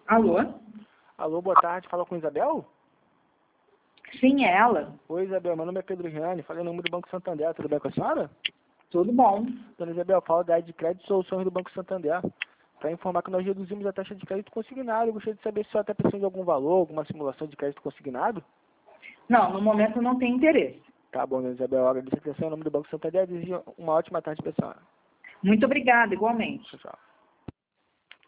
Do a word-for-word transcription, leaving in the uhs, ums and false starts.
Alô? Alô, boa tarde. Fala com Isabel? Sim, é ela. Oi, Isabel. Meu nome é Pedro Riani. Falei no número do Banco Santander. Tudo bem com a senhora? Tudo bom. Dona Isabel, fala da área de crédito e soluções do Banco Santander. Para informar que nós reduzimos a taxa de crédito consignado. Eu gostaria de saber se a senhora está precisando de algum valor, alguma simulação de crédito consignado? Não, no momento não tem interesse. Tá bom, Dona Isabel. Agradeço a atenção em nome do Banco Santander. Desejo uma ótima tarde para a senhora. Muito obrigada, igualmente. Tchau, tchau.